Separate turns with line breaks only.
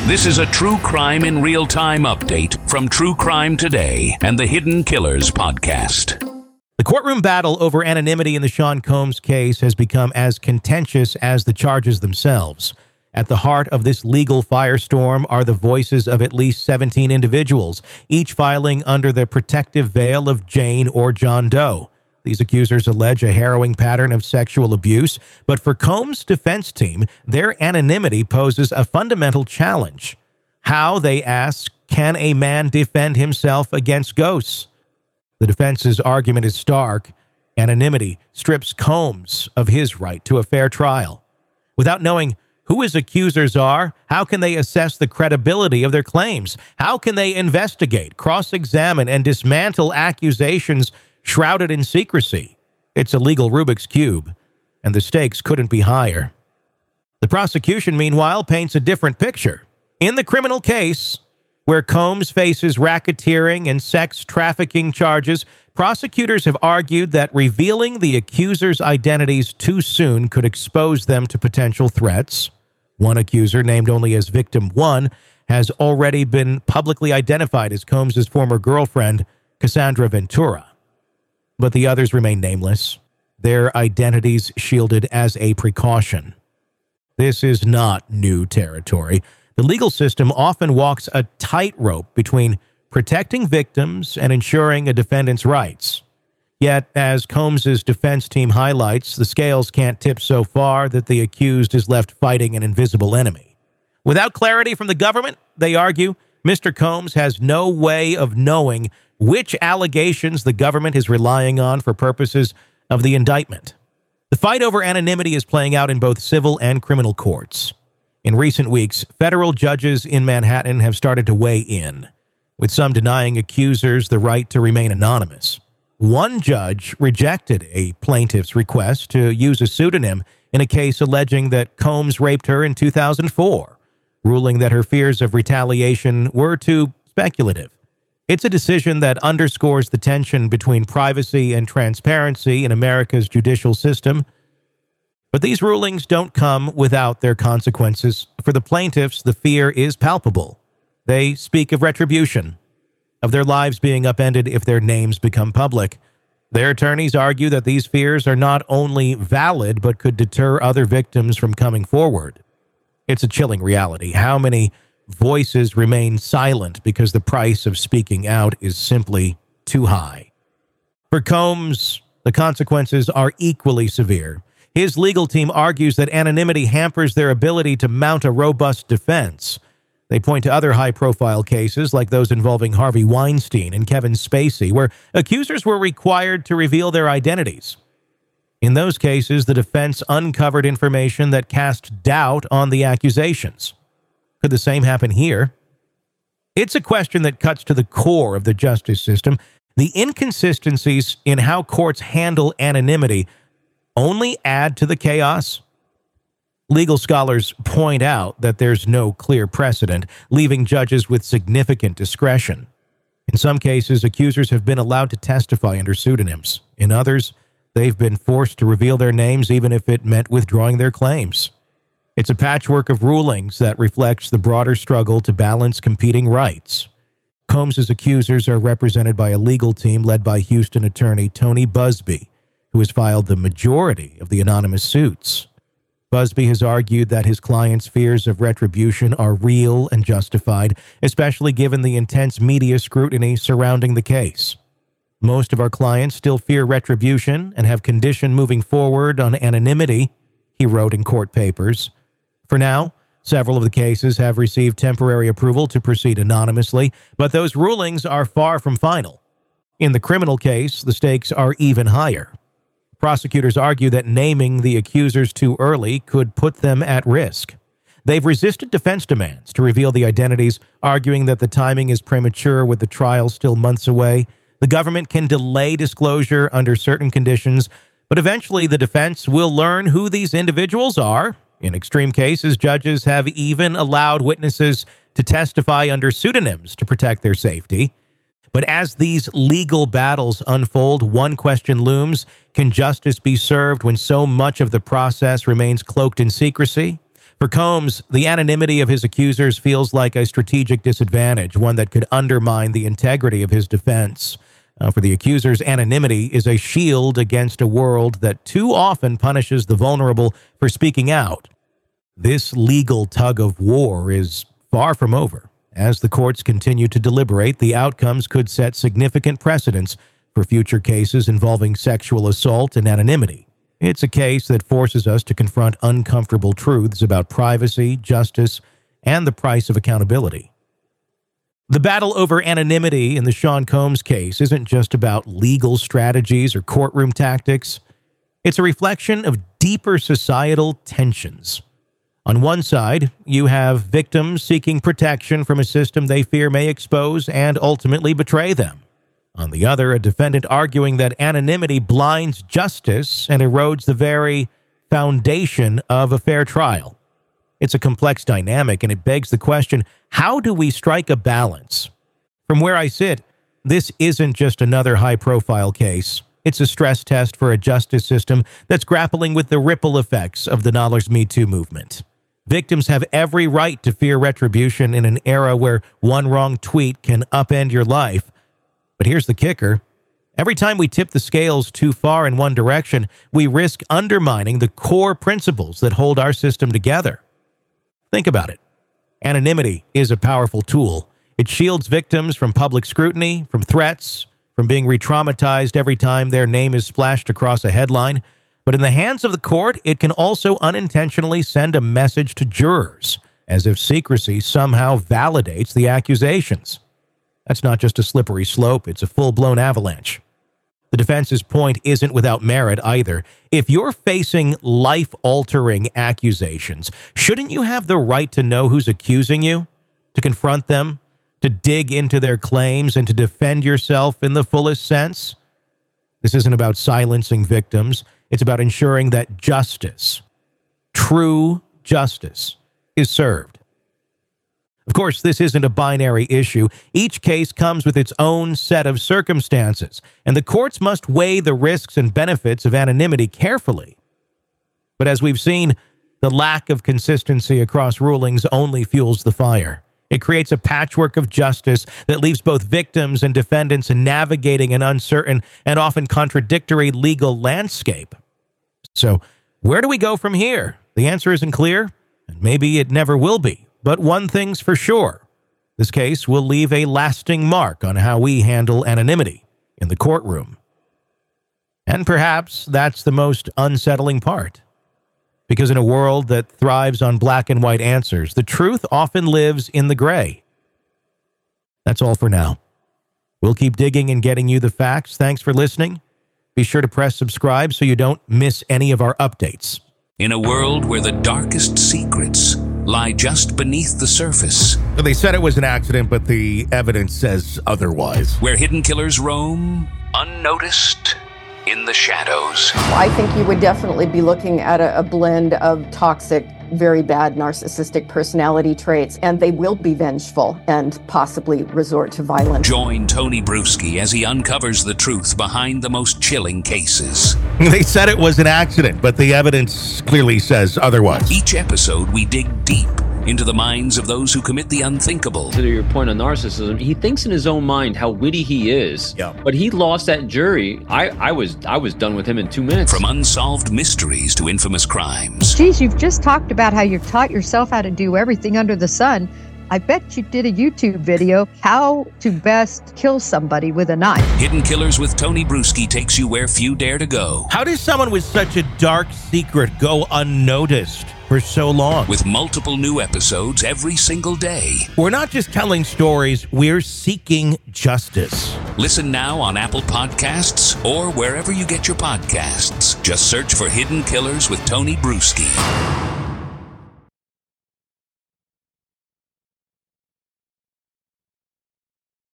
This is a True Crime in Real Time update from True Crime Today and the Hidden Killers podcast.
The courtroom battle over anonymity in the Sean Combs case has become as contentious as the charges themselves. At the heart of this legal firestorm are the voices of at least 17 individuals, each filing under the protective veil of Jane or John Doe. These accusers allege a harrowing pattern of sexual abuse, but for Combs' defense team, their anonymity poses a fundamental challenge. How, they ask, can a man defend himself against ghosts? The defense's argument is stark. Anonymity strips Combs of his right to a fair trial. Without knowing who his accusers are, how can they assess the credibility of their claims? How can they investigate, cross-examine, and dismantle accusations shrouded in secrecy? It's a legal Rubik's Cube, and the stakes couldn't be higher. The prosecution, meanwhile, paints a different picture. In the criminal case, where Combs faces racketeering and sex trafficking charges, prosecutors have argued that revealing the accusers' identities too soon could expose them to potential threats. One accuser, named only as Victim 1, has already been publicly identified as Combs' former girlfriend, Cassandra Ventura. But the others remain nameless, their identities shielded as a precaution. This is not new territory. The legal system often walks a tightrope between protecting victims and ensuring a defendant's rights. Yet, as Combs' defense team highlights, the scales can't tip so far that the accused is left fighting an invisible enemy. Without clarity from the government, they argue, Mr. Combs has no way of knowing which allegations the government is relying on for purposes of the indictment. The fight over anonymity is playing out in both civil and criminal courts. In recent weeks, federal judges in Manhattan have started to weigh in, with some denying accusers the right to remain anonymous. One judge rejected a plaintiff's request to use a pseudonym in a case alleging that Combs raped her in 2004, ruling that her fears of retaliation were too speculative. It's a decision that underscores the tension between privacy and transparency in America's judicial system. But these rulings don't come without their consequences. For the plaintiffs, the fear is palpable. They speak of retribution, of their lives being upended if their names become public. Their attorneys argue that these fears are not only valid, but could deter other victims from coming forward. It's a chilling reality. How many voices remain silent because the price of speaking out is simply too high? For Combs, the consequences are equally severe. His legal team argues that anonymity hampers their ability to mount a robust defense. They point to other high-profile cases like those involving Harvey Weinstein and Kevin Spacey, where accusers were required to reveal their identities. In those cases, the defense uncovered information that cast doubt on the accusations. Could the same happen here? It's a question that cuts to the core of the justice system. The inconsistencies in how courts handle anonymity only add to the chaos. Legal scholars point out that there's no clear precedent, leaving judges with significant discretion. In some cases, accusers have been allowed to testify under pseudonyms. In others, they've been forced to reveal their names even if it meant withdrawing their claims. It's a patchwork of rulings that reflects the broader struggle to balance competing rights. Combs' accusers are represented by a legal team led by Houston attorney Tony Buzbee, who has filed the majority of the anonymous suits. Buzbee has argued that his client's fears of retribution are real and justified, especially given the intense media scrutiny surrounding the case. Most of our clients still fear retribution and have conditioned moving forward on anonymity, he wrote in court papers. For now, several of the cases have received temporary approval to proceed anonymously, but those rulings are far from final. In the criminal case, the stakes are even higher. Prosecutors argue that naming the accusers too early could put them at risk. They've resisted defense demands to reveal the identities, arguing that the timing is premature with the trial still months away. The government can delay disclosure under certain conditions, but eventually the defense will learn who these individuals are. In extreme cases, judges have even allowed witnesses to testify under pseudonyms to protect their safety. But as these legal battles unfold, one question looms: can justice be served when so much of the process remains cloaked in secrecy? For Combs, the anonymity of his accusers feels like a strategic disadvantage, one that could undermine the integrity of his defense. For the accusers, anonymity is a shield against a world that too often punishes the vulnerable for speaking out. This legal tug of war is far from over. As the courts continue to deliberate, the outcomes could set significant precedents for future cases involving sexual assault and anonymity. It's a case that forces us to confront uncomfortable truths about privacy, justice, and the price of accountability. The battle over anonymity in the Sean Combs case isn't just about legal strategies or courtroom tactics. It's a reflection of deeper societal tensions. On one side, you have victims seeking protection from a system they fear may expose and ultimately betray them. On the other, a defendant arguing that anonymity blinds justice and erodes the very foundation of a fair trial. It's a complex dynamic, and it begs the question, how do we strike a balance? From where I sit, this isn't just another high-profile case. It's a stress test for a justice system that's grappling with the ripple effects of the Me Too movement. Victims have every right to fear retribution in an era where one wrong tweet can upend your life. But here's the kicker. Every time we tip the scales too far in one direction, we risk undermining the core principles that hold our system together. Think about it. Anonymity is a powerful tool. It shields victims from public scrutiny, from threats, from being re-traumatized every time their name is splashed across a headline. But in the hands of the court, it can also unintentionally send a message to jurors, as if secrecy somehow validates the accusations. That's not just a slippery slope, it's a full-blown avalanche. The defense's point isn't without merit either. If you're facing life-altering accusations, shouldn't you have the right to know who's accusing you, to confront them, to dig into their claims, and to defend yourself in the fullest sense? This isn't about silencing victims. It's about ensuring that justice, true justice, is served. Of course, this isn't a binary issue. Each case comes with its own set of circumstances, and the courts must weigh the risks and benefits of anonymity carefully. But as we've seen, the lack of consistency across rulings only fuels the fire. It creates a patchwork of justice that leaves both victims and defendants navigating an uncertain and often contradictory legal landscape. So, where do we go from here? The answer isn't clear, and maybe it never will be. But one thing's for sure. This case will leave a lasting mark on how we handle anonymity in the courtroom. And perhaps that's the most unsettling part. Because in a world that thrives on black and white answers, the truth often lives in the gray. That's all for now. We'll keep digging and getting you the facts. Thanks for listening. Be sure to press subscribe so you don't miss any of our updates.
In a world where the darkest secrets lie just beneath the surface.
They said it was an accident, but the evidence says otherwise.
Where hidden killers roam, unnoticed, in the shadows.
I think you would definitely be looking at a blend of toxic, very bad narcissistic personality traits, and they will be vengeful and possibly resort to violence.
Join Tony Bruschi as he uncovers the truth behind the most chilling cases.
They said it was an accident, but the evidence clearly says otherwise.
Each episode, we dig deep into the minds of those who commit the unthinkable.
To your point on narcissism, he thinks in his own mind how witty he is.
Yeah.
But he lost that jury. I was done with him in 2 minutes.
From unsolved mysteries to infamous crimes.
Geez, you've just talked about how you taught yourself how to do everything under the sun. I bet you did a YouTube video, how to best kill somebody with a knife.
Hidden Killers with Tony Bruschi takes you where few dare to go.
How does someone with such a dark secret go unnoticed for so long?
With multiple new episodes every single day.
We're not just telling stories, we're seeking justice.
Listen now on Apple Podcasts or wherever you get your podcasts. Just search for Hidden Killers with Tony Bruschi.